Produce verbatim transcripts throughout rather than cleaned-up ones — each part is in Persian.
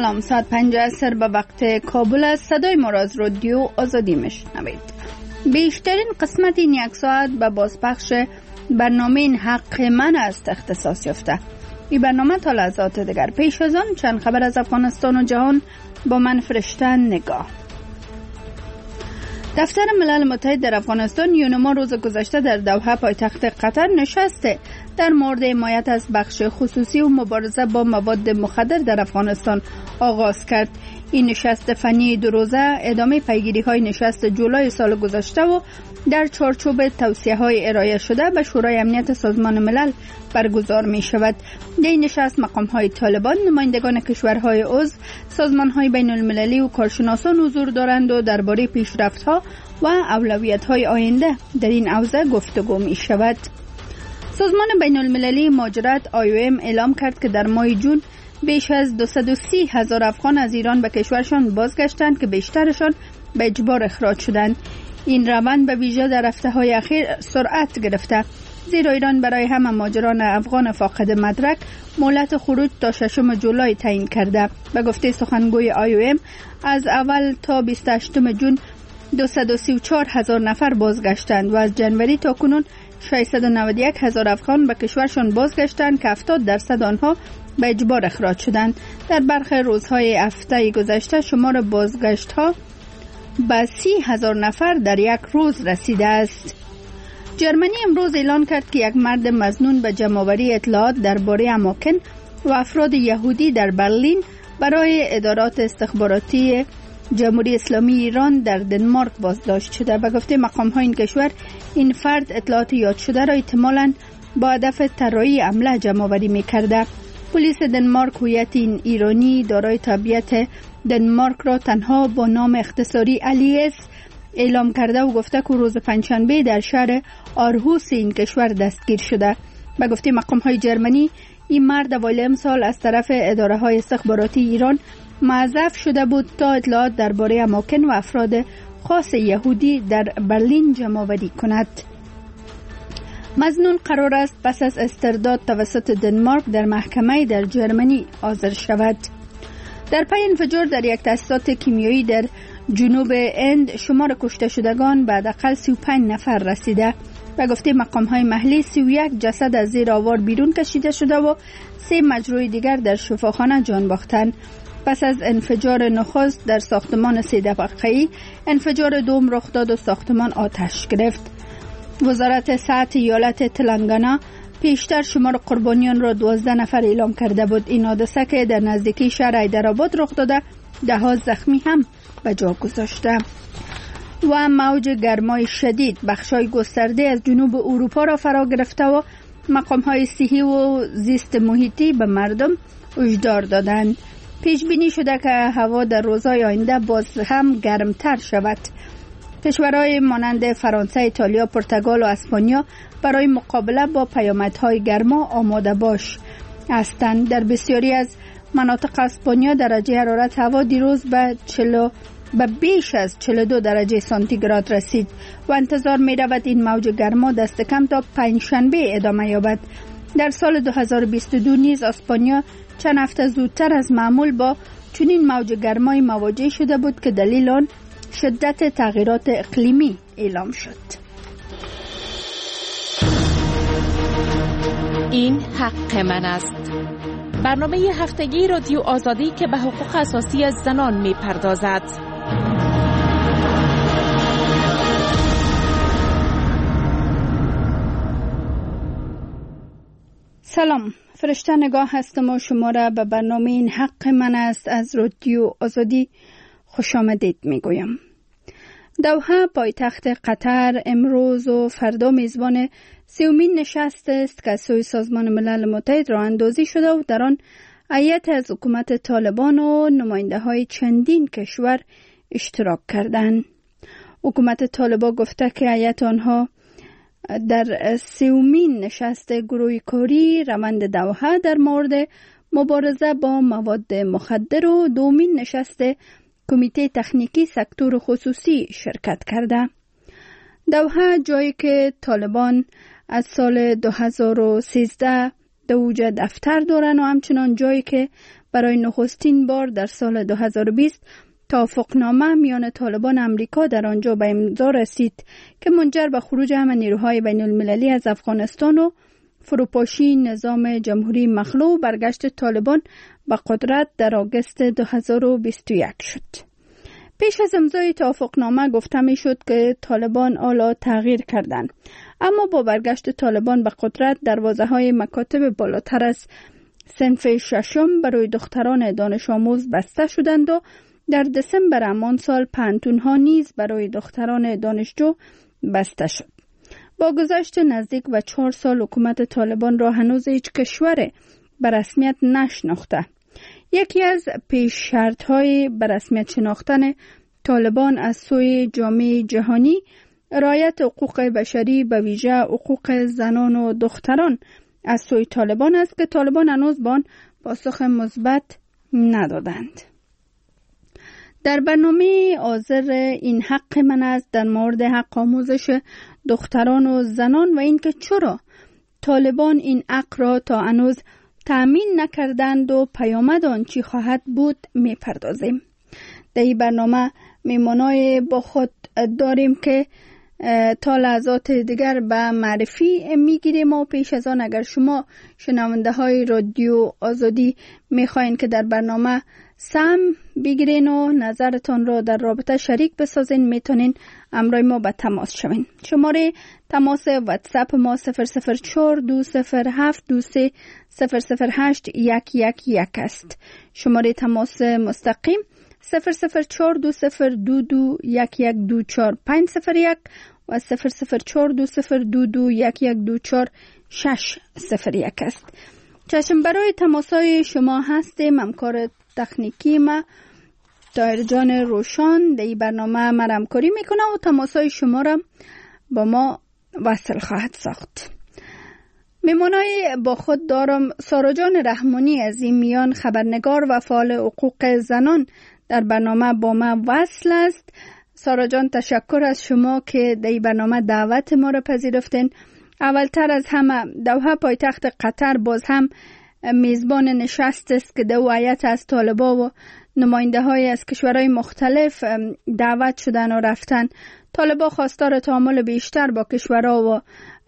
سلام، ساعت پنج عصر به وقت کابل است. صدای ما را از رادیو آزادی میشنوید. بیشترین قسمت این یک ساعت به بازپخش برنامه این حق من است اختصاص یافته. این برنامه تا لحظات دیگر. پیش از آن چند خبر از افغانستان و جهان با من فرشته نگاه. دفتر ملل متحد در افغانستان یونما روز گذشته در دوحه پایتخت قطر نشسته در مورد حمایت از بخش خصوصی و مبارزه با مواد مخدر در افغانستان آغاز کرد. این نشست فنی دو روزه ادامه پیگیری های نشست جولای سال گذشته و در چارچوب توصیه های ارائه شده به شورای امنیت سازمان ملل برگزار می شود. در این نشست مقام های طالبان، نمایندگان کشورهای عضو، سازمان های بین المللی و کارشناسان حضور دارند و درباره پیشرفت ها و اولویت های آینده در این حوزه گفتگو می شود. سازمان بین المللی مهاجرت آی او ام اعلام کرد که در ماه جون بیش از دویست و سی هزار افغان از ایران به کشورشان بازگشتند که بیشترشان به اجبار اخراج شدند. این روند به ویژه در هفته‌های اخیر سرعت گرفته، زیرا ایران برای همه مهاجران افغان فاقد مدرک مهلت خروج تا ششم جولای تعیین کرده. به گفته سخنگوی آی او ام از اول تا بیست و هشتم جون دویست و سی و چهار هزار نفر بازگشتند و از جنوری تا کنون ششصد و نود و یک هزار افغان به کشورشان بازگشتند که هفتاد درصد آنها به اجبار اخراج شدند. در برخی روزهای هفته گذشته شمار بازگشت ها به سی هزار نفر در یک روز رسیده است. جرمنی امروز اعلان کرد که یک مرد مظنون به جمع‌آوری اطلاعات درباره اماکن و افراد یهودی در برلین برای ادارات استخباراتی جمهوری اسلامی ایران در دنمارک بازداشت شده. به گفته مقام‌های این کشور این فرد اطلاعات یاد شده را احتمالاً با هدف طراحی حمله جمع‌آوری می‌کرده. پلیس دنمارک هویت این ایرانی دارای تابعیت دنمارک را تنها با نام اختصاری الیس اعلام کرده و گفته که روز پنجشنبه در شهر آرهوس این کشور دستگیر شده. به گفته مقام‌های جرمنی این مرد اوایل امسال از طرف اداره‌های استخباراتی ایران معزف شده بود تا اطلاعات درباره اماکن و افراد خاص یهودی در برلین جمع‌آوری کند. مظنون قرار است پس از استرداد توسط دنمارک در محکمه در جرمنی حاضر شود. در پی انفجار در یک تأسیسات کیمیایی در جنوب هند شمار کشته شدگان به حداقل سی و پنج نفر رسیده. به گفته مقام‌های محلی سی و یک جسد از زیر آوار بیرون کشیده شده و سه مجروح دیگر در شفاخانه جان باختند. پس از انفجار نخست در ساختمان سه طبقه‌ای، انفجار دوم رخ داد و ساختمان آتش گرفت. وزارت صحت ایالت تلنگانه پیشتر شمار قربانیان را دوازده نفر اعلام کرده بود. این حادثه که در نزدیکی شهر حیدرآباد رخ داده، ده ها زخمی هم به جا گذاشته. و موج گرمای شدید بخشای گسترده از جنوب اروپا را فرا گرفته و مقام‌های صحی و زیست محیطی به مردم هشدار دادند. پیش بینی شده که هوا در روزهای آینده باز هم گرمتر شود. کشورهای مانند فرانسه، ایتالیا، پرتغال و اسپانیا برای مقابله با پیامدهای گرما آماده باش هستند. در بسیاری از مناطق اسپانیا درجه حرارت هوا دیروز به چلو به بیش از چهل و دو درجه سانتیگراد رسید و انتظار می رود این موج گرما دست کم تا پنجشنبه ادامه یابد. در سال دو هزار و بیست و دو نیز اسپانیا چند هفته زودتر از معمول با چنین موج گرمای مواجه شده بود که دلیل آن شدت تغییرات اقلیمی اعلام شد. این حق من است. برنامه هفتگی رادیو آزادی که به حقوق اساسی از زنان می پردازد. سلام، فرشته نگاه هستم و شما را به برنامه این حق من است از رادیو آزادی خوش آمدید می گویم. دوحه پایتخت قطر امروز و فردا میزبان سیومین نشست است که سوی سازمان ملل متحد راه اندازی شده و در آن هیئت از حکومت طالبان و نماینده های چندین کشور اشتراک کردند. حکومت طالبان گفته که هیئت آنها در سیومین نشست گروه کاری روند دوحه در مورد مبارزه با مواد مخدر و دومین نشست کمیته تکنیکی سکتور خصوصی شرکت کرده. دوحه جایی که طالبان از سال دو هزار و سیزده در اوج دفتر دارن و همچنان جایی که برای نخستین بار در سال دو هزار و بیست توافقنامه میان طالبان امریکا در آنجا به امضا رسید که منجر به خروج همه نیروهای بین المللی از افغانستان و فروپاشی نظام جمهوری مخلوع و برگشت طالبان به قدرت در آگوست دو هزار و بیست و یک شد. پیش از امضای توافقنامه گفته می شد که طالبان حالا تغییر کردند، اما با برگشت طالبان به قدرت دروازه‌های مکاتب بالاتر از صنف ششم برای دختران دانش آموز بسته شدند و در دسامبر همان سال پانتون‌ها نیز برای دختران دانشجو بسته شد. با گذشت نزدیک به چهار سال حکومت طالبان را هنوز هیچ کشور به رسمیت نشناخته. یکی از پیش شرط‌های به رسمیت شناختن طالبان از سوی جامعه جهانی رعایت حقوق بشری به ویژه حقوق زنان و دختران از سوی طالبان است که طالبان هنوز به آن پاسخ مثبت ندادند. در برنامه حاضر این حق من است در مورد حق آموزش دختران و زنان و اینکه چرا طالبان این حق را تا هنوز تأمین نکردند و پیامد آن چی خواهد بود میپردازیم. در این برنامه میمانای با خود داریم که تا لحظات دیگر به معرفی میگیریم و پیش از آن اگر شما شنونده های رادیو آزادی میخواین که در برنامه سهم بگیرین و نظرتان را در رابطه شریک بسازین میتونین همراه ما به تماس شوین. شماره تماس واتساپ ما صفر صفر چهار دو صفر هفت دو سه صفر صفر هشت یک یک یک است. شماره تماس مستقیم صفر صفر چهار دو صفر دو دو یک یک دو چهار پنج صفر یک و صفر صفر چهار دو صفر دو دو یک یک دو چهار شش صفر یک است. چشم برای تماسای شما هستیم. همکار تکنیکی ما طاهر جان روشان در این برنامه ما همکاری میکنه و تماسای شما را با ما وصل خواهد ساخت. میمانای با خود دارم سارا جان رحمانی از این میان خبرنگار و فعال حقوق زنان در برنامه با ما وصل است. سارا جان تشکر از شما که در این برنامه دعوت ما را پذیرفتین. اولتر از همه دوحه پایتخت قطر باز هم میزبان نشست است که دو هیئت از طالبا و نماینده های از کشورهای مختلف دعوت شدن و رفتن. طالبا خواستار تعامل بیشتر با کشورها و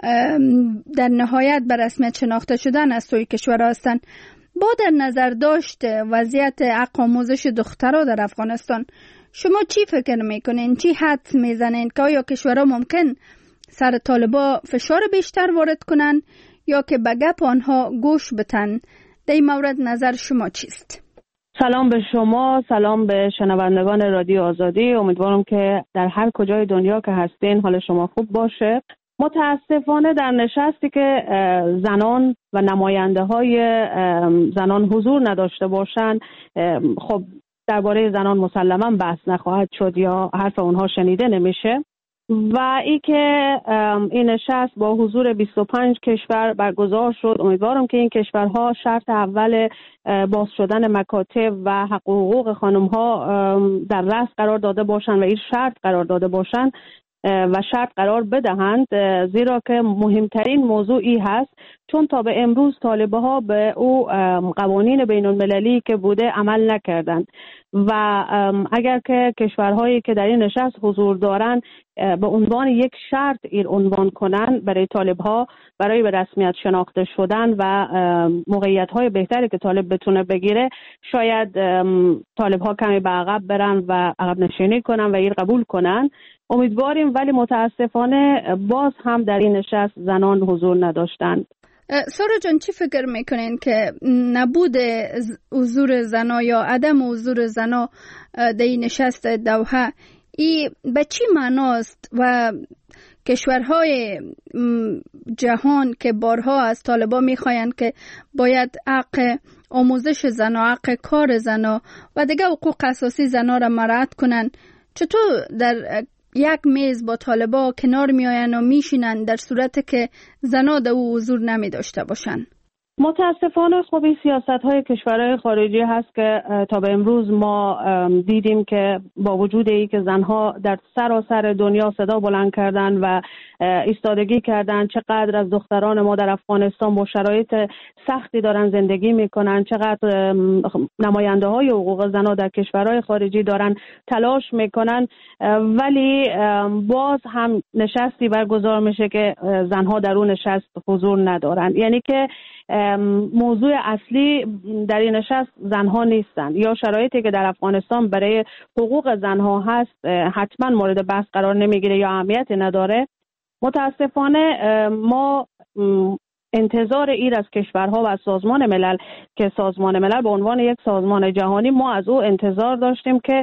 در نهایت به رسمیت شناخته شدن از سوی کشورها هستند. با در نظر داشت وضعیت حق آموزش دخترها در افغانستان، شما چی فکر میکنین؟ چی حدس میزنین که آیا کشورها ممکن سر طالبا فشار بیشتر وارد کنن یا که به گپ آنها گوش بتن؟ در این مورد نظر شما چیست؟ سلام به شما، سلام به شنوندگان رادیو آزادی. امیدوارم که در هر کجای دنیا که هستین حال شما خوب باشه. متاسفانه در نشستی که زنان و نماینده های زنان حضور نداشته باشند، خب درباره زنان مسلما بحث نخواهد شد یا حرف اونها شنیده نمیشه و ای که این نشست با حضور بیست و پنج کشور برگزار شد. امیدوارم که این کشورها شرط اول باز شدن مکاتب و حق و حقوق خانم‌ها در رأس قرار داده باشند و این شرط قرار داده باشند و شرط قرار بدهند، زیرا که مهمترین موضوعی هست چون تا به امروز طالبها به او قوانین بین المللی که بوده عمل نکردند و اگر که کشورهایی که در این نشست حضور دارند به عنوان یک شرط این عنوان کنند برای طالبها برای به رسمیت شناخته شدن و موقعیت‌های بهتری که طالب بتونه بگیره، شاید طالبها کمی به عقب برن و عقب نشینی کنن و این قبول کنن. امیدواریم، ولی متاسفانه باز هم در این نشست زنان حضور نداشتند. سارا جان، چی فکر میکنین که نبود حضور زنا یا عدم حضور زنا در این نشست دوحه ای به چی معناست و کشورهای جهان که بارها از طالبان میخواین که باید حق آموزش زنا، حق کار زنا و دیگه حقوق اساسی زنا را مراعات کنن، چطور در یک میز با طالبا کنار می آین و می شینن در صورت که زنا در او حضور نمی داشته باشن؟ متاسفانه خب این سیاست های کشورهای خارجی هست که تا به امروز ما دیدیم که با وجود ای که زنها در سراسر دنیا صدا بلند کردن و ایستادگی کردن، چقدر از دختران ما در افغانستان با شرایط سختی دارن زندگی میکنن، چقدر نماینده های حقوق زنها در کشورهای خارجی دارن تلاش میکنن، ولی باز هم نشستی برگزار میشه که زنها در اون نشست حضور ندارن. یعنی که موضوع اصلی در این نشست زنها نیستند، یا شرایطی که در افغانستان برای حقوق زنها هست حتما مورد بحث قرار نمیگیره یا اهمیتی نداره. متاسفانه ما انتظار ایر از کشورها و سازمان ملل که سازمان ملل به عنوان یک سازمان جهانی، ما از او انتظار داشتیم که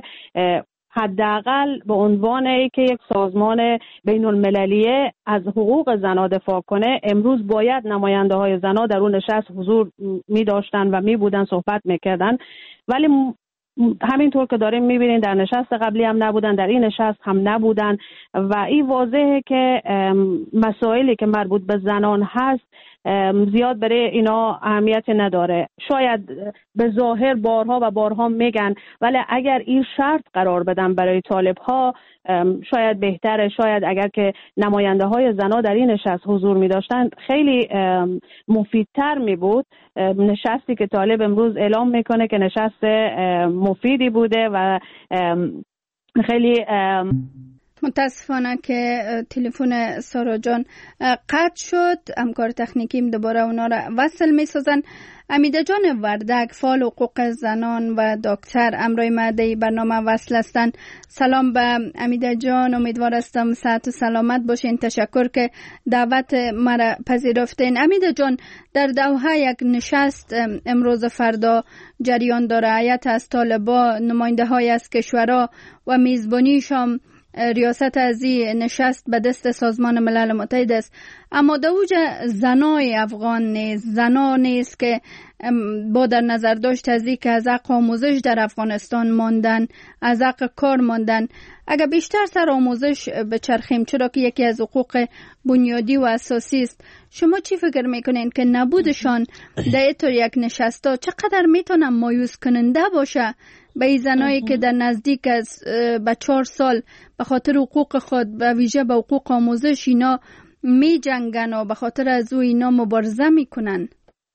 حداقل به عنوان ای که یک سازمان بین المللیه از حقوق زنها دفاع کنه، امروز باید نماینده های زنها در اون نشست حضور می داشتن و می بودن، صحبت می کردن، ولی همینطور که داریم می بینین در نشست قبلی هم نبودن، در این نشست هم نبودن و این واضحه که مسائلی که مربوط به زنان هست زیاد برای اینا اهمیت نداره. شاید به ظاهر بارها و بارها میگن، ولی اگر این شرط قرار بدن برای طالب ها شاید بهتره. شاید اگر که نماینده های زنها در این نشست حضور می داشتن خیلی مفیدتر می بود. نشستی که طالب امروز اعلام میکنه که نشست مفیدی بوده و خیلی متاسفانه که تلفن سارا جان قطع شد. همکار تکنیکیم دوباره اونا را وصل می سازن. امیده جان وردک، فعال حقوق زنان و دکتر، امروی ماده برنامه وصل هستند. سلام به امیده جان، امیدوار هستم صحت و سلامت باشین. تشکر که دعوت مرا پذیرفتین. امیده جان، در دوحه یک نشست امروز فردا جریان داره. هیئت از طالبان، نماینده های از کشورها و میزبانیشان ریاست از این نشست به دست سازمان ملل متحد است. اما دوج زنای افغان نیست، زنان نیست که با در نظر داشت از این که از حق آموزش در افغانستان ماندن، از حق کار ماندن. اگر بیشتر سر آموزش بچرخیم، چرا که یکی از حقوق بنیادی و اساسی است، شما چی فکر میکنین که نبودشان در طور یک نشستا چقدر میتونه مایوس کننده باشه به این زنایی که در نزدیک از به چهار سال به خاطر حقوق خود، به ویژه به حقوق آموزش، اینا می جنگن و به خاطر از او اینا مبارزه میکنن؟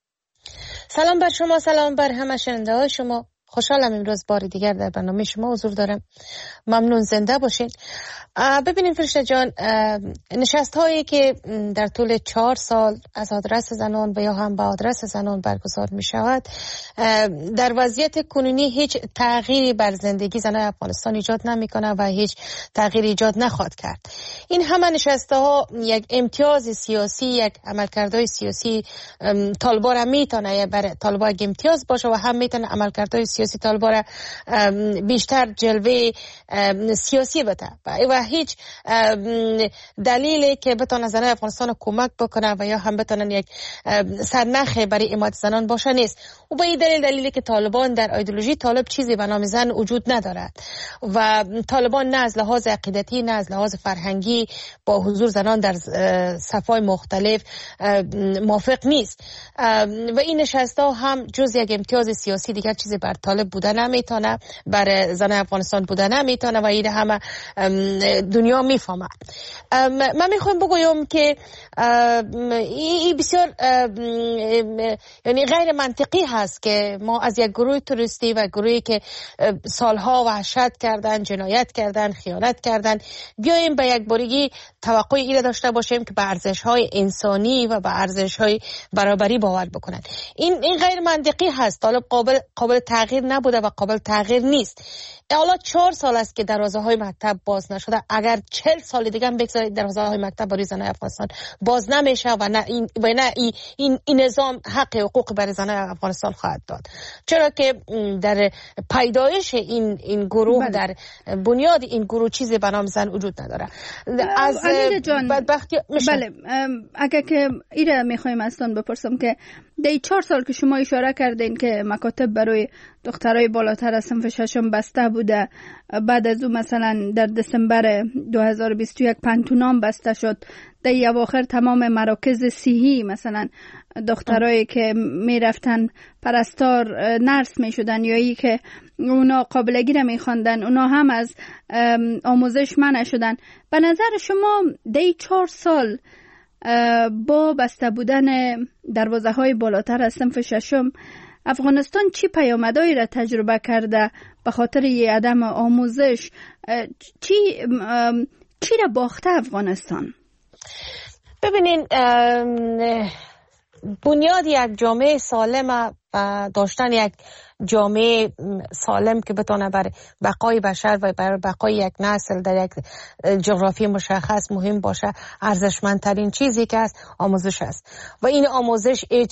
سلام بر شما، سلام بر همه شنونده های شما. خوشحالم امروز بار دیگر در برنامه شما حضور دارم. ممنون، زنده باشین. ببینیم فرشته جان، نشست هایی که در طول چهار سال از آدرس زنان و یا هم به آدرس زنان برگزار می شود، در وضعیت کنونی هیچ تغییری بر زندگی زنان افغانستان ایجاد نمی کنه و هیچ تغییری ایجاد نخواهد کرد. این همه نشسته ها یک امتیاز سیاسی، یک عملکردهای سیاسی طالبان را میتونه برای طالبان یک امتیاز باشه و هم میتونه عملکردهای سیاسی طالبان را بیشتر جلوه سیاسی بده و هیچ دلیلی که بتونه زنان افغانستان کمک بکنه و یا هم بتونن یک سرنخ برای حمایت زنان باشه نیست. و به این دلیل دلیلی که طالبان در ایدئولوژی طالب چیزی به نام زن وجود ندارد و طالبان نه از لحاظ عقیدتی نه از لحاظ فرهنگی با حضور زنان در صفای مختلف موافق نیست و این نشست‌ها هم جز یک امتیاز سیاسی دیگر چیزی بر طالب بودن نمیتونه، بر زن افغانستان بودن نمیتونه و این همه دنیا میفهمه. من میخوام بگویم که این بسیار یعنی غیر منطقی هست که ما از یک گروه توریستی و گروهی که سالها وحشت کردن، جنایت کردن، خیانت کردن، بیاییم به یک بارگی توقع این داشته باشیم که به ارزش‌های انسانی و به ارزش‌های برابری باور بکنن. این این غیر منطقی هست. طالب قابل قابل تغییر نبوده و قابل تغییر نیست. حالا چهار سال است که دروازه های مکتب باز نشده. اگر چهل سال دیگه هم بگذارید دروازه های مکتب برای زنان افغانستان باز نمیشه و نه این و نه این, این, این نظام حق حقوق برای زنان افغانستان خواهد داد، چرا که در پیدایش این این گروه بله. در بنیاد این گروه چیزی به نام زن وجود نداره. از بدبختی بله اگر که ایره میخوایم اصلا بپرسم که در چهار سال که شما اشاره کردین که مکاتب برای دخترای بالاتر از صنف ششم بسته بوده، بعد از اون مثلا در دسامبر دو هزار و بیست و یک پنتونام بسته شد، در اواخر تمام مراکز صحی مثلا دخترایی که میرفتن پرستار نرس میشدن یا ای که اونا قابلگی را میخواندن اونا هم از آموزش منع شدن. به نظر شما دی چهار سال با بسته بودن دروازه های بالاتر از صنف ششم افغانستان چی پیامدهایی را تجربه کرده به خاطر یه عدم آموزش؟ چی چی را باخته افغانستان؟ ببینین بنیاد یک جامعه سالم و داشتن یک جامعه سالم که بتونه بر بقای بشر و بر بقای یک نسل در یک جغرافی مشخص مهم باشه، ارزشمندترین چیزی که است آموزش است و این آموزش هیچ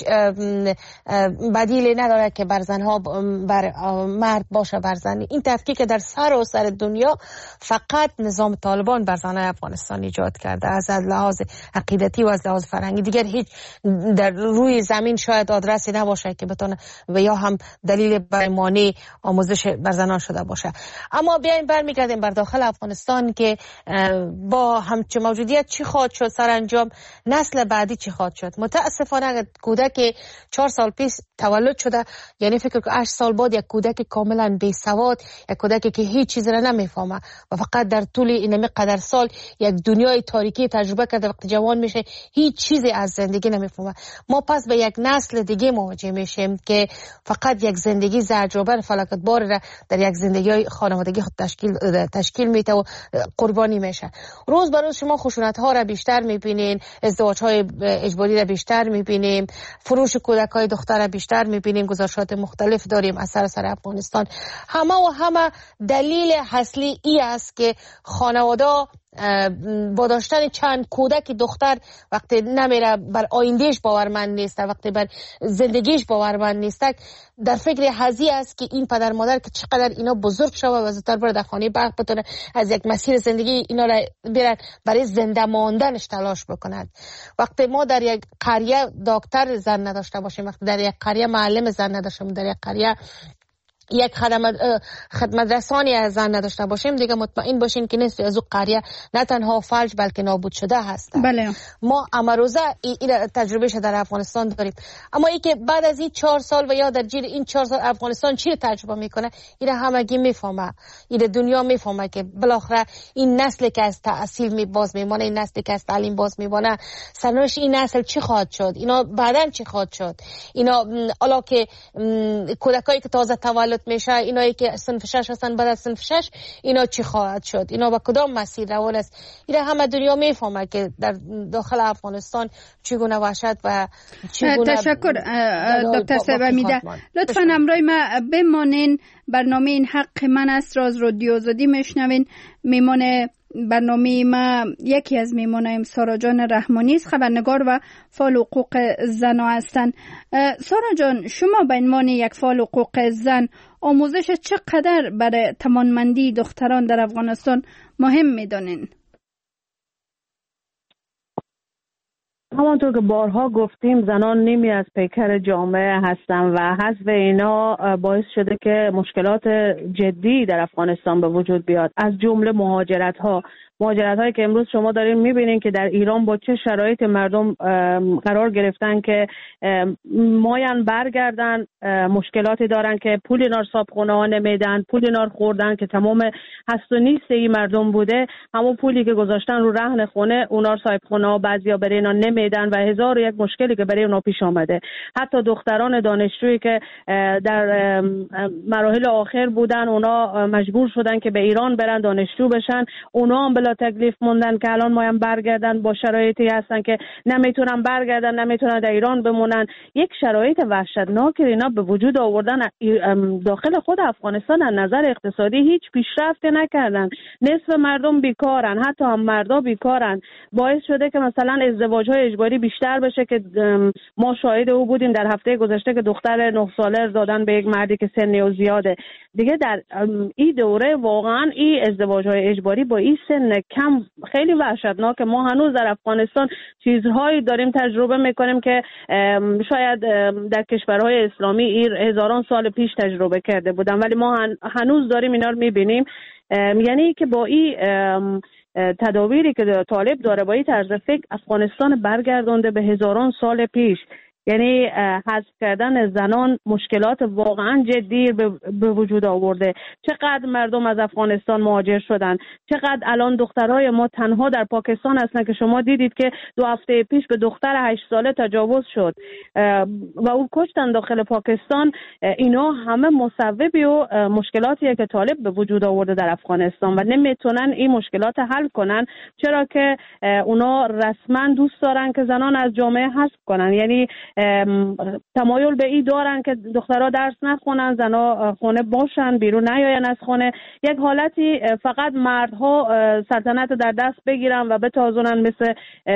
بدیلی نداره که بر زنها بر مرد باشه بر زن. این تفکیک در سر و سر دنیا فقط نظام طالبان بر زنهای افغانستان ایجاد کرده، از لحاظ عقیدتی و از لحاظ فرهنگی. دیگر هیچ در روی زمین شاید آدرسی نباشه که بتونه و یا هم دلیل برای مانع آموزش بر زنان شده باشه. اما بیاین برمیگردیم بر داخل افغانستان که با همچه موجودیت چی خواهد شد، سرانجام نسل بعدی چی خواهد شد. متاسفانه کودک چهار سال پیش تولد شده، یعنی فکر که هشت سال بعد یک کودک کاملا بی سواد، یک کودکی که هیچ چیز را نمیفهمه و فقط در طول این قدر سال یک دنیای تاریکی تجربه کرده، وقتی جوان میشه هیچ چیزی از زندگی نمیفهمه. ما پس به یک نسل دیگه مواجه میشیم که فقط یک زندگی زجرآور فلکت بار را در یک زندگی خانوادگی خود تشکیل تشکیل میده و قربانی میشه. روز به روز شما خشونت ها را بیشتر میبینین، ازدواج های اجباری را بیشتر میبینیم، فروش کودک های دختر را بیشتر میبینیم، گزارشات مختلف داریم از سر سر افغانستان. همه و همه دلیل اصلی ای است که خانواده با داشتن چند کودک دختر وقتی نمیره بر آیندهش باورمند نیست، وقتی بر زندگیش باورمند نیست، در فکر هزی است که این پدر مادر که چقدر اینا بزرگ شوه و زودتر بره در خانه برق بتونه از یک مسیر زندگی اینا را برن برای زنده ماندنش تلاش بکنند. وقتی ما در یک قریه دکتر زن نداشته باشیم، وقتی در یک قریه معلم زن نداشتیم، در یک قریه یک خدمت خدمت رسانی از زن نداشته باشیم، دیگه مطمئن باشین که نصف از او قریه نه تنها فلج بلکه نابود شده هست. بله. ما امروزه این تجربه شده در افغانستان داریم. اما ای که بعد از این چهار سال و یا در جیر این چهار سال افغانستان چی تجربه میکنه، این همگی میفهمه، این دنیا میفهمه که بالاخره این نسلی که از تحصیل می باز میمونه، این نسلی که از تعلیم باز میمونه، سرنوشت این نسل چی خواهد شد، اینا بعداً چی خواهد شد. اینا الا که کودکایی که تازه تولد میشه، اینایی که صنف شش هستن بعد از صنف شش، اینا چی خواهد شد، اینا با کدام مسیر روان است. اینا همه دنیا میفهمه که در داخل افغانستان چگونه وحشت و چگونه. تشکر دکتر سبمیده. لطفا همراه ما بمانین. برنامه این حق من است، راز رادیو آزادی میشنوین. میمونه برنامه ما یکی از میمونایم سارا جان رحمانی است، خبرنگار و فعال حقوق زن هستند. سارا جان، شما به عنوان یک فعال حقوق زن آموزش چقدر برای توانمندی دختران در افغانستان مهم میدانین؟ همانطور که بارها گفتیم زنان نیمی از پیکر جامعه هستن و حذف اینا باعث شده که مشکلات جدی در افغانستان به وجود بیاد، از جمله مهاجرت ها مهاجرت هایی که امروز شما دارین میبینین که در ایران با چه شرایط مردم قرار گرفتن که ماین برگردن، مشکلاتی دارن که پول اینار صابخونه ها نمیدن، پول اینار خوردن که تمام هست و نیست این مردم بوده، همون پولی که گذاشتن رو رهن خونه اونار صاحب خونه ها بعضیا برای اینا نمیدن و هزار و یک مشکلی که برای اونا پیش آمده. حتی دختران دانشجویی که در مراحل آخر بودن اونا مجبور شدن که به ایران برن دانشجو بشن، اونا هم بلا تکلیف موندن که الان مایم برگردن با شرایطی هستن که نمیتونن برگردن، نمیتونن در ایران بمونن. یک شرایط وحشتناک اینا به وجود آوردن داخل خود افغانستان. از نظر اقتصادی هیچ پیشرفتی نکردن، نصف مردم بیکارن، حتی هم مردا بیکارن. باعث شده که مثلا ازدواج های اجباری بیشتر بشه که ما شاهد او بودیم در هفته گذشته که دختر نه ساله دادن به یک مردی که سن او زیاده. دیگه در این دوره واقعا این ازدواج های اجباری با این سن کم خیلی وحشتناک. ما هنوز در افغانستان چیزهایی داریم تجربه میکنیم که شاید در کشورهای اسلامی این هزاران سال پیش تجربه کرده بودن، ولی ما هنوز داریم اینا رو میبینیم. یعنی که با این تدابیری که طالب داره با این طرز فکر افغانستان برگردونده به هزاران سال پیش. یعنی حذف کردن زنان مشکلات واقعا جدی به وجود آورده. چقدر مردم از افغانستان مهاجر شدن، چقدر الان دخترای ما تنها در پاکستان هستن که شما دیدید که دو هفته پیش به دختر هشت ساله تجاوز شد و او کشتن داخل پاکستان. اینا همه مسببی و مشکلاتیه که طالب به وجود آورده در افغانستان و نمیتونن این مشکلات حل کنن، چرا که اونا رسما دوست دارن که زنان از جامعه حذف کنن. یعنی تمایل به این دارن که دخترها درس نخونن، زنها خونه باشن، بیرون نیاین از خونه. یک حالتی فقط مردها سلطنت در دست بگیرن و بتازونن مثل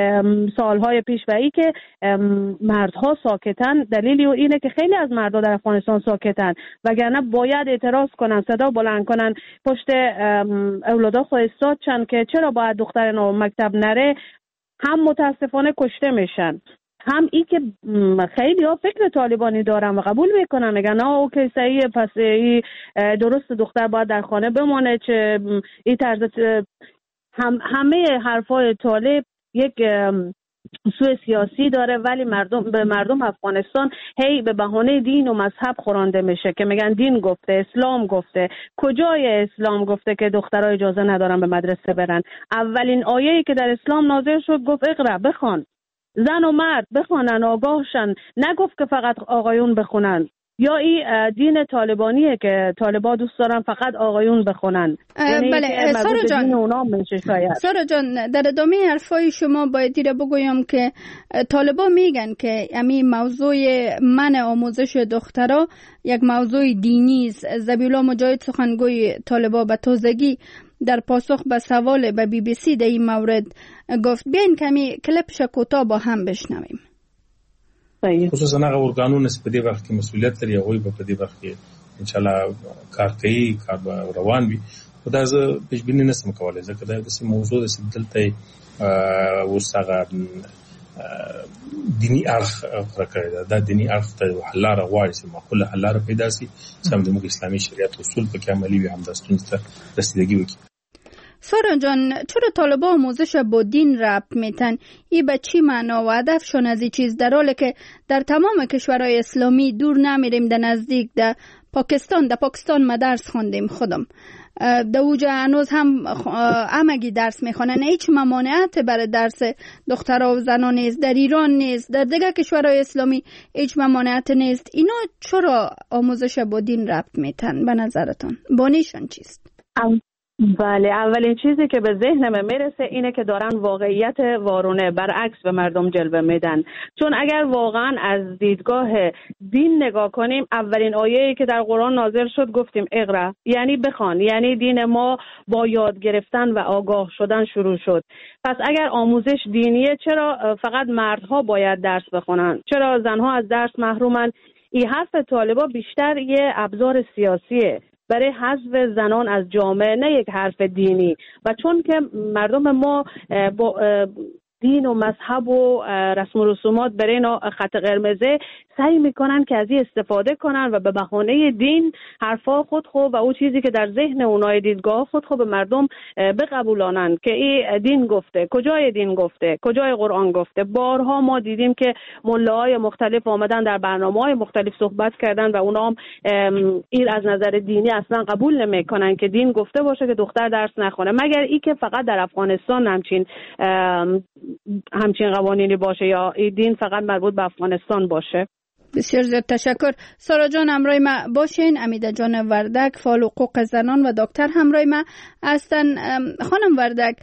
سالهای پیش. و ای که مردها ساکتن دلیلی و اینه که خیلی از مردها در افغانستان ساکتن، وگرنه باید اعتراض کنن، صدا بلند کنن، پشت اولادا خو استاد چند که چرا باید دختر نو مکتب نره. هم متاسفانه کشته میشن، هم ای که خیلی ها فکر طالبانی دارن و قبول میکنن، میگن نه اوکی صحیحه، پس ای درست دختر باید در خانه بمانه. چه این طرز هم همه حرفای طالب یک سوء سیاسی داره، ولی مردم به مردم افغانستان هی به بهانه دین و مذهب خورانده میشه که میگن دین گفته، اسلام گفته. کجای اسلام گفته که دخترها اجازه ندارن به مدرسه برن؟ اولین آیه‌ای که در اسلام نازل شد گفت اقرا، بخوان، زن و مرد بخوانن، آگاهشن. نگفت که فقط آقایون بخونن. یا این دین طالبانیه که طالبا دوست دارن فقط آقایون بخونن. بله سارا جان، سارا جان در ادامه حرفای شما باید دیره بگویم که طالبا میگن که همین موضوع منع آموزش دخترها یک موضوع دینی است. ذبیحالله مجاهد سخنگوی طالبا به تازگی در پاسخ به سوال به بی بی سی در این مورد گفت. بیاین کمی کلیپش کوتاه با هم بشنویم. خصوصا هغه ارګانونه چې په دې برخه کې مسؤلیت لري هغوی به په دې برخه کې انشاءالله کار کوي، کار به روان وي. خو دا زه پیشبیني نشم کولی ځکه دا داسې موضوع ده چې دلته اوس هغه دیني اړخ غوره کړی ده. دا دیني اړخ ته حل لاره غواړي چې معقوله حل لاره پیدا شي چې هم زموږ اسلامي شریعت اصول پکې عملي وي، هم دا ستونزې ته رسیدګي وکړي. سارا جان، چرا طالبا آموزش با دین ربط میتن؟ ای به چی معنا و هدفشون از این چیز، در حالی که در تمام کشورهای اسلامی دور نمیریم، در نزدیک در پاکستان در پاکستان ما درس خوندیم خودم، در اوجه هنوز هم همگی درس میخوانن، هیچ ممانعت برای درس دخترها و زنان نیست. در ایران نیست، در دیگر کشورهای اسلامی هیچ ممانعت نیست. اینا چرا آموزش با دین ربط میتن به نظرتان؟ بانیشان چیست؟ بله، اولین چیزی که به ذهنم میرسه اینه که دارن واقعیت وارونه برعکس به مردم جلوه میدن. چون اگر واقعا از دیدگاه دین نگاه کنیم، اولین آیه‌ای که در قرآن نازل شد گفتیم اقرا، یعنی بخوان، یعنی دین ما با یاد گرفتن و آگاه شدن شروع شد. پس اگر آموزش دینیه، چرا فقط مردها باید درس بخونن؟ چرا زنها از درس محرومن؟ این حرف طالبا بیشتر یه ابزار سیاسیه برای حذف زنان از جامعه، نه یک حرف دینی. و چون که مردم ما با دین و مذهب و رسم و رسومات برای اینا خط قرمزه، سعی میکنن که از این استفاده کنن و به بهانه دین حرفا خود خو و اون چیزی که در ذهن اونای دیدگاه خود خو به مردم بقبولانن که این دین گفته. کجای دین گفته؟ کجای قرآن گفته؟ بارها ما دیدیم که ملاهای مختلف آمدن در برنامه‌های مختلف صحبت کردن و اونا هم این از نظر دینی اصلا قبول نمیکنن که دین گفته باشه که دختر درس نخونه، مگر ای که فقط در افغانستان همچین همچین قوانینی باشه یا این دین فقط مربوط به افغانستان باشه. بسیار زیاد تشکر. سارا جان همراه ما باشین. امیده جان وردک، فعال حقوق زنان و دکتر همراه ما هستن. خانم وردک،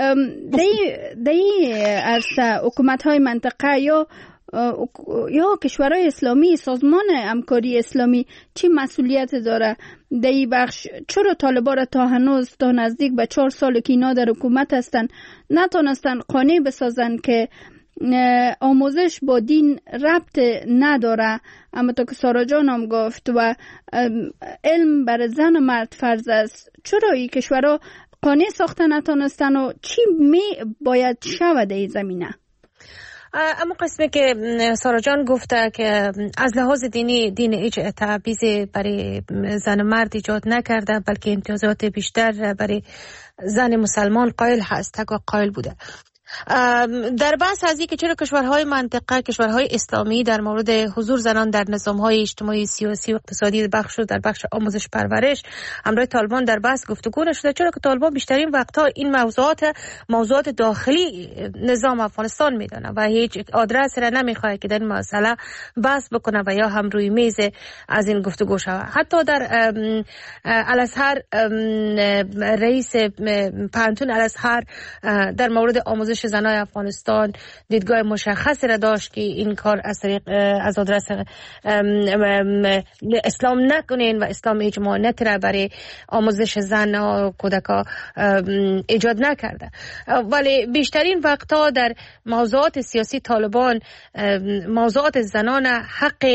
دی از حکومت های منطقه یا یا کشورهای اسلامی، سازمان همکاری اسلامی چی مسئولیت داره در این بخش؟ چرا طالبا را تا هنوز تا نزدیک به چهار سال که اینا در حکومت هستن نتونستن قانع بسازن که آموزش با دین ربط نداره، اما تا که سارا جان هم گفت و علم بر زن و مرد فرض است؟ چرا این کشورها قانع ساخته نتونستن و چی می باید شود در این زمینه؟ اما قسمی که سارا جان گفته که از لحاظ دینی دین هیچ تبعیضی برای زن و مرد ایجاد نکرده، بلکه امتیازات بیشتر برای زن مسلمان قائل هست تا قائل بوده. در بحث از که چرا کشورهای منطقه، کشورهای اسلامی در مورد حضور زنان در نظامهای اجتماعی، سیاسی و اقتصادی بخش در بخش آموزش پرورش همراه طالبان در بحث گفتگو نشده، چرا که طالبان بیشترین وقتها این موضوعات موضوعات داخلی نظام افغانستان میدانه و هیچ آدرس را نمیخواد که در این مسئله بحث بکنه و یا هم روی میز از این گفتگو شود. حتی در الازهر رئیس پانتون الازهر در مورد آموزش زنای افغانستان دیدگاه مشخصی را داشت که این کار از طریق از آدرس اسلام نکنین و اسلام هیچ مانعی را برای آموزش زن و کودکا ایجاد نکرده. ولی بیشترین وقتا در موضوعات سیاسی طالبان موضوعات زنان حق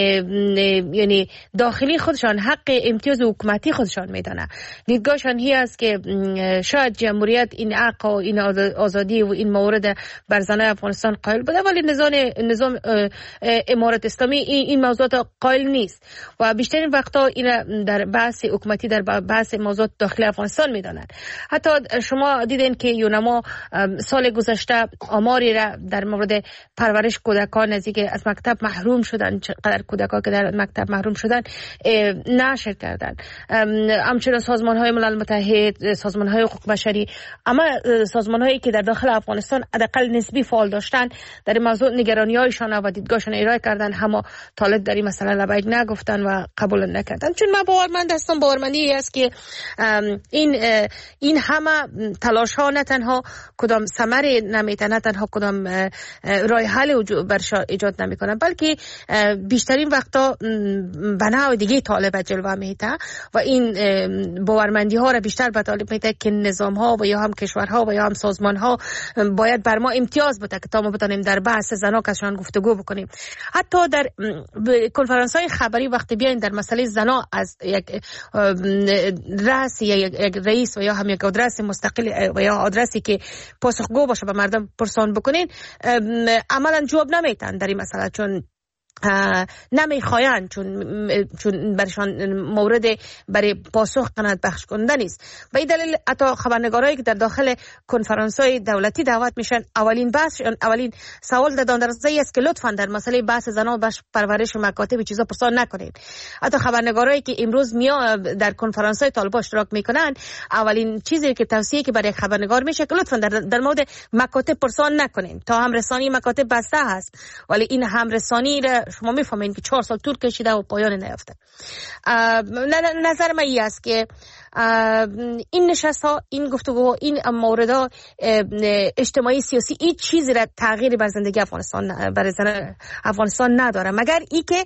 یعنی داخلی خودشان، حق امتیاز حکومتی خودشان میدانه. دیدگاهشان هی است که شاید جمهوریت این حق و این آزادی و این مورد بر زنان افغانستان قائل بوده، ولی نظام نظام امارت اسلامی این, این موضوعات قائل نیست و بیشترین وقتا این در بحث حکومتی در بحث موضوعات داخلی افغانستان میدانند. حتی شما دیدین که یونما سال گذشته آماری را در مورد پرورش کودکان نزدیک از مکتب محروم شدن، چقدر کودکان که در مکتب محروم شدن نشر کردن. همچنین سازمان های ملل متحد، سازمان های حقوق بشری، اما سازمان هایی که در داخل افغانستان حداقل نسبی فعال داشتن در این موضوع نگرانی‌هایشان و دیدگاهشان ارائه کردن، اما طالب در این مسئله لبیک نگفتن و قبول نکردن. چون من باورمند هستم، باورمندی است که این این همه تلاش ها نه تنها کدام ثمری نمیده، نه تنها کدام راه حل برشا ایجاد نمیکنه، بلکه بیشترین وقتا بنا و دیگه طالب جلوه میده و این باورمندی ها را بیشتر به طالب میده که نظام ها و یا هم کشورها و یا هم سازمان ها باید بر ما امتیاز بده که تا ما بتونیم در بحث زنا کشان گفتگو بکنیم. حتی در کنفرانس های خبری وقتی بیاین در مسئله زنا از یک رئیس یا یک رئیس و یا هم یک آدرس مستقل و یا آدرسی که پاسخگو باشه به مردم پرسان بکنین، عملا جواب نمیتن در این مسئله، چون نمیخواین، چون چون برشان مورد برای پاسخ قناعت بخش کننده نیست. به این دلیل حتی خبرنگارایی که در داخل کنفرانس‌های دولتی دعوت میشن، اولین بحث اولین سوال دادن در زی است که لطفاً در مسئله بحث زنا و پرورش و مکاتب چیزا پرسان نکنید. حتی خبرنگارایی که امروز میا در کنفرانس‌های طالبان اشتراک میکنن، اولین چیزی که توصیه که برای خبرنگار میشه که لطفاً در, در مورد مکاتب پرسان نکنید. تا هم رسانی مکاتب بسته هست، ولی این هم رسانی شما میفهمین که چهار سال طول کشیده و پایان نیافته. نظر من این است که این نشست ها، این گفتگو، این موردها اجتماعی سیاسی هیچ چیزی را تغییری بر زندگی افغانستان بر زن افغانستان نداره، مگر ای که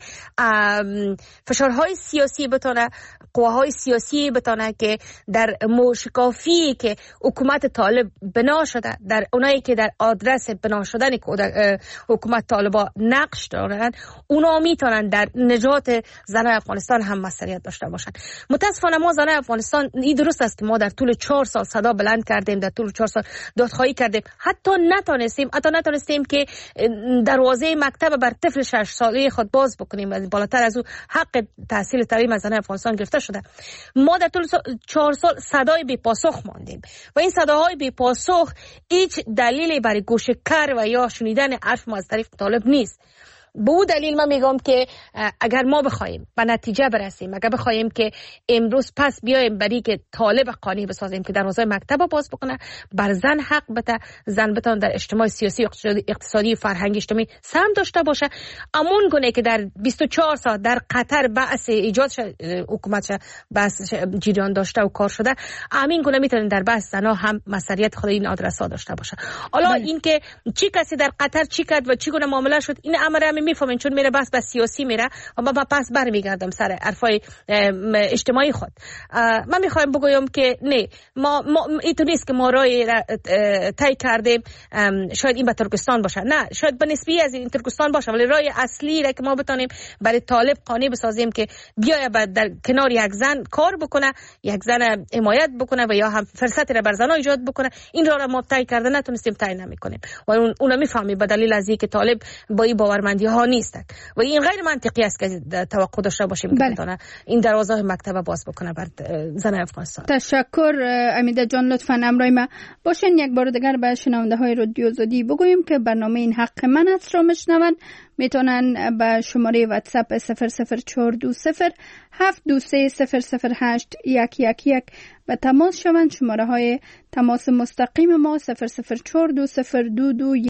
فشارهای سیاسی بتونه، قواهای سیاسی بتونه که در موشکافی که حکومت طالب بنا شده، در اونایی که در آدرس بنا شدن حکومت طالبا نقش دارن، اونا میتونن در نجات زنان افغانستان هم مسئولیت داشته باشن. متاسفانه ما زنان افغانستان، این درست است که ما در طول چهار سال صدا بلند کردیم، در طول چهار سال دادخواهی کردیم، حتی نتونستیم حتی نتونستیم که دروازه مکتب بر طفل شش ساله خود باز بکنیم و بالاتر از او حق تحصیل تعلیم از زنان افغانستان گرفته شده. ما در طول چهار سال صدای بی پاسخ ماندیم و این صداهای بی پاسخ هیچ دلیلی برای گوش کر و یا شنیدن حرف ما از طریق طالب نیست. به او دلیل من میگم که اگر ما بخوایم به نتیجه برسیم، اگر بخوایم که امروز پس بیایم برای که طالب قانونی بسازیم که دروازه مکتب باز بکنه، بر زن حق بده، زن بتون در اجتماع سیاسی، اقتصادی، فرهنگی، اجتماعی سهم داشته باشه، امون گونه که در بیست و چهار سال در قطر بحث ایجاد شد، حکومت بحث جریان داشته و کار شده، همین گونه میتونن در بحث زنا هم مسئولیت خود این آدرس ها داشته باشه. حالا این که چی کسی در قطر چی کرد و چی گونه معامله شد، این امر همین میفهمین چون میره بس بس سیاسی میره و من پس برمیگردم سر حرفای اجتماعی خود. من میخوایم بگویم که نه، ما, ما اینطور نیست که ما رای طی کردیم شاید این به ترکستان باشه، نه شاید به نسبی از این ترکستان باشه، ولی رای اصلی را که ما بتونیم برای طالب قانع بسازیم که بیاید در کنار یک زن کار بکنه، یک زن حمایت بکنه و یا هم فرصتی را بر زنها ایجاد بکنه، این را ما طی کرده نتونستیم طی نمیکنیم و اون اون میفهمیم به دلیل از اینکه طالب با این باورمندی ها نیست و این غیر منطقی است که توقع داشته باشیم که بتونه این دروازه مکتب باز بکنه بر زن افغانستان. تشکر امیده جان، لطفاً همراه ما باشین. یک بار دیگر به شنونده های رادیو آزادی بگویم که برنامه این حق من است را میشنون، میتونن به شماره واتساپ صفر صفر چهار دو صفر هفت دو سه صفر صفر هشت یک یک یک و تماس شوند. شماره های تماس مستقیم ما صفر صفر چهار دو صفر دو دو